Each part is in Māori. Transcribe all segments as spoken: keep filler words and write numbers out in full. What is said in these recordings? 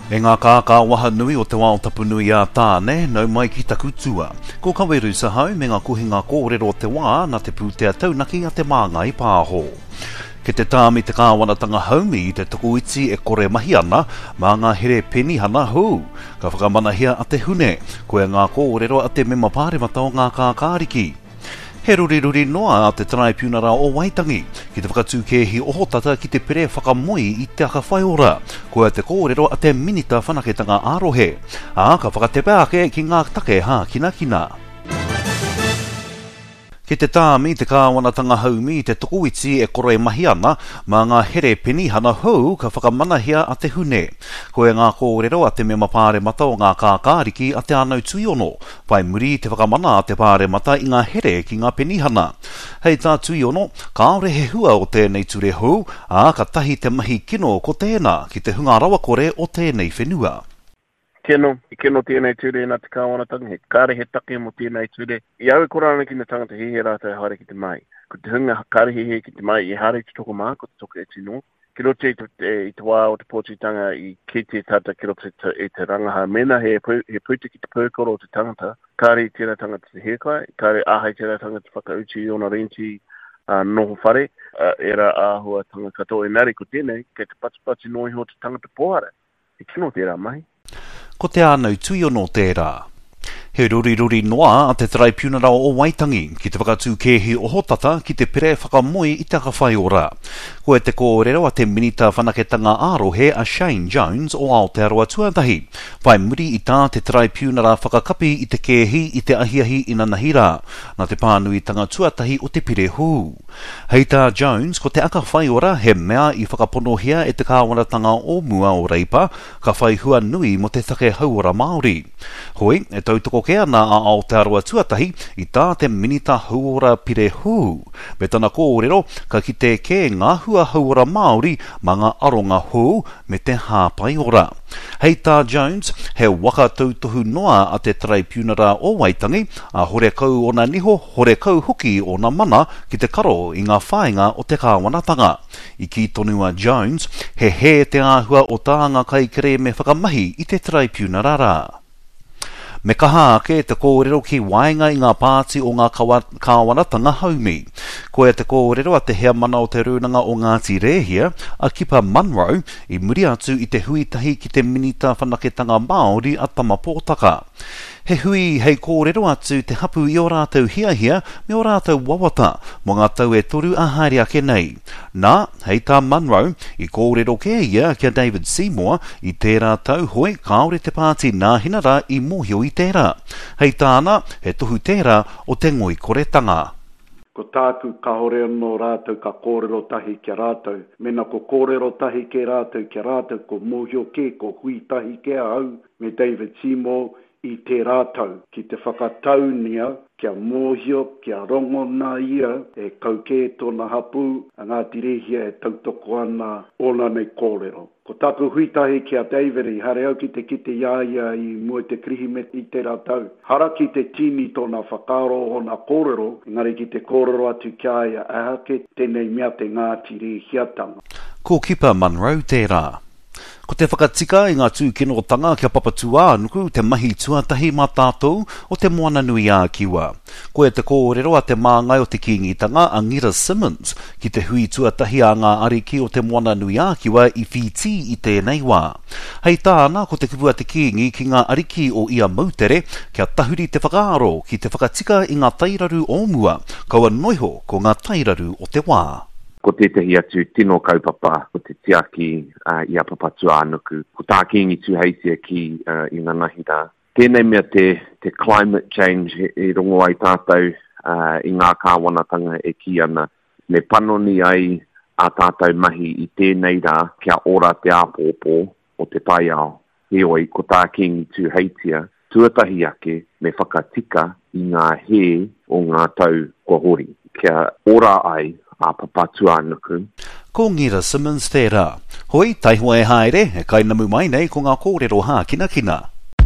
E ngā kākā waha nui o te wā o tapunui a tāne, nau mai ki taku tua. Ko kaweru sa hau me ngā kuhinga kōrero o te wā na te pūtea taunaki a te māngai pāho. Ke te tāmi te kāwanatanga haumi i te tuku iti e kore mahi ana, mā ngā here peni hana hou. Ka whakamanahia a te hune, koe ngā kōrero a te mema pāremata o ngā kākāriki. He ruri ruri noa a te tarai piunara o Waitangi, ki te whakatūkehi ohotata ki te pere whakamoi i te aka whaiora, koe te kōrero a te minita whanaketanga arohe, a ka whakatepēake ki ngā take ha kina kina. Ki te tāmi te kāwanatanga haumi i te tokuiti e kore mahi ana, mā ngā here peni hana hou ka whakamanahia a te hune. Koe ngā kōrero a te mema pāremata o ngā kākāriki a te anau tuiono, pai muri te whakamana a te pāremata i ngā here ki ngā peni hana. Hei tā tuiono, kāore he hua o tēnei ture hou, a ka tahi te mahi kino ko tēnā ki te hunga rawa kore o tēnei whenua. Keno, i keno tēnei ture nā te kāwanatanga, he kāre he take mo tēnei ture. I au e korana ki na tangata hehe rātai haere ki te mai. Ko te hunga kāre hehe ki te mai, i haere te toko maa, ko te toko e tino. Ki rote i te wā o te pōtitanga i ki te tata ki rote i te rangaha. Mena he puta ki te pōkoro o te tangata. Kāre i tēnā tangata te hekai, kāre āhai tēnā tangata whakauchi i ona renti uh, noho whare. Uh, era āhua tanga katoa e nari ko tēnei, kei te patipati noi ho te tangata pohara. I kino tērā mai. Ko te anau tuiono tērā. He ruri ruri noa a te tarai piunara o Waitangi, ki te whakatūkehi ohotata ki te pere whakamoi i te whaiora. Koe te kōrero a te minita whanaketanga arohe a Shane Jones o Aotearoa tuatahi. Pai muri i tā te tarai piunara whakakapi i te kehi i te ahiahi i nanahira, na te pānuitanga tuatahi o te pire hū. Hei tā Jones, ko te aka whaiora he mea i whakaponohia e te kāwanatanga o mua o reipa, ka whaihua nui mo te take hauora Māori. Hoi, e tautoko ke ana a Aotearoa tuatahi i tā te minita hauora pire hū. Me tana kōrero, ka ki te ke ngā hua hauora Māori ma ngā aronga hū me te hāpai ora. Hei tā Jones, he waka tautohu noa a te tarai piunara o Waitangi, a hore kau o na niho, hore kau hoki o na mana ki te karo i ngā whainga o te kāwanatanga. I ki tonua Jones, he he te āhua o tāanga kai kere me whakamahi i te tarai piunarara. Me kaha ake te kōrero ki wainga i ngā pāti o ngā kāwanatanga haumi. Koe te kōrero a te hea mana o te rūnanga o Ngāti Rēhia, a Kipa Munro, i muri atu i te huitahi ki te minita whanaketanga Māori a Tamapōtaka. He hui hei kōrero atu te hapu i o rātou hiahia me o rātou wawata, mo ngā tau e toru a haere ake nei. Nā, hei tā Munro, i kōrero ke ia kia David Seymour, i tērā tau hoi kaore te pāti nāhinara i mohio i tērā. Hei tāna, he tohu tērā o te ngoi koretanga. Ko tāku ka hore anō rātou ka kōrero tahi kia rātou. Mena ko kōrero tahi ke rātou kia rātou, ko mohio ke, ko hui tahi ke au, me David Seymour, i te rātou, ki te whakataunia, kia mōhio, kia rongo nā ia, e kauke tōna hapu, a Ngāti Rēhia e tautoko ana ona nei kōrero. Ko tāku huitahi kia David i hare au ki te kite iaia i mua te krihimet i te rātou. Hara ki te tini tōna whakaro o nā kōrero, engari ki te kōrero atu kia ia ahake, tēnei mea te Ngāti Rēhia tanga. Ko Kipa Munro tērā. Ko te whakatika i ngā tūkinotanga kia papatua nuku te mahi tuatahi mā tātou o te moana nui a kiwa. Koe te kōrero a te māngai o te kingitanga a Ngira Simmons ki te hui tuatahi a ngā ariki o te moana nui a kiwa i whiti i tēnei wā. Hei tāna ko te kivua te kingi ki ngā ariki o ia mautere kia tahuri te whakaaro ki te whakatika i ngā tairaru o mua, kaua noiho ko ngā tairaru o te wā. Ko te tehi atu tino kaupapa, ko te tiaki uh, i a papatua anuku. Ko tā kingi tu heisia ki uh, i nanahira. Tēnei mea te, te climate change e rongo ai tātou uh, i ngā kāwanatanga e ki ana. Me panoni ai a tātou mahi i tēnei rā kia ora te āpōpō o te pai ao. Heoi, ko tā kingi tu heitia, tuatahi ake me whakatika i ngā he o ngā tau kohori. Kia ora ai a papatua anuku. Ko Ngira Simmons tērā. Hoi, taihua e haere, e kainamu mai nei ko ngā kōrero hā kina kina.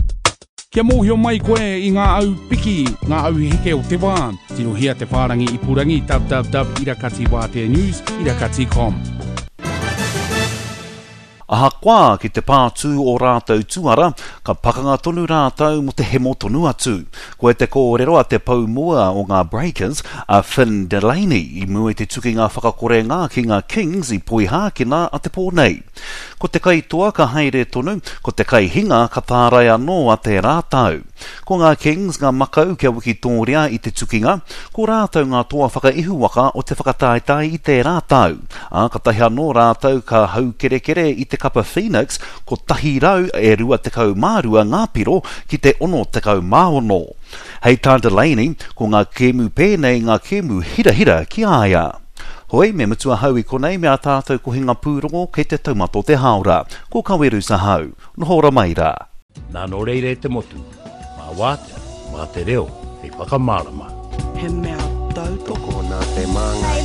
Kia mōhio mai koe i ngā au piki, ngā au heke o te wā. Tino hia te whārangi i purangi, w w w dot irakati wā te news, irakati dot com. Aha kwa ki te pātū o rātou tuara, ka pakanga tonu rātou mo te hemo tonu atu. Ko e te kōrero a te pau mua o ngā Breakers, a Finn Delaney, i mua te tuki ngā whakakore ngā ki ngā Kings i pui hākina a te pōnei. Ko te kaitoa ka haere tonu, ko te kai hinga ka tārai anō a te rātau. Ko ngā Kings ngā makau kia wiki tōria i te tukinga, ko rātou ngā toa whakaihu waka o te whakataetai i te rātau. A ka tahi anō rātou ka hau kere kere i te kapa Phoenix, ko tahi rau e rua te kau mārua ngā piro ki te ono te kau māono. Hei tā Delaney, ko ngā kēmu pēnei ngā kēmu hira hira ki aia. Hoi, me mutua hau i konei mea tātou ko hinga pūrongo kei te taumato te haora. Ko kaweru sa hau, nohora maira. Nā no reire te motu, mā wātea, mā te reo, hei whakamārama. He mea tau toko nā te manga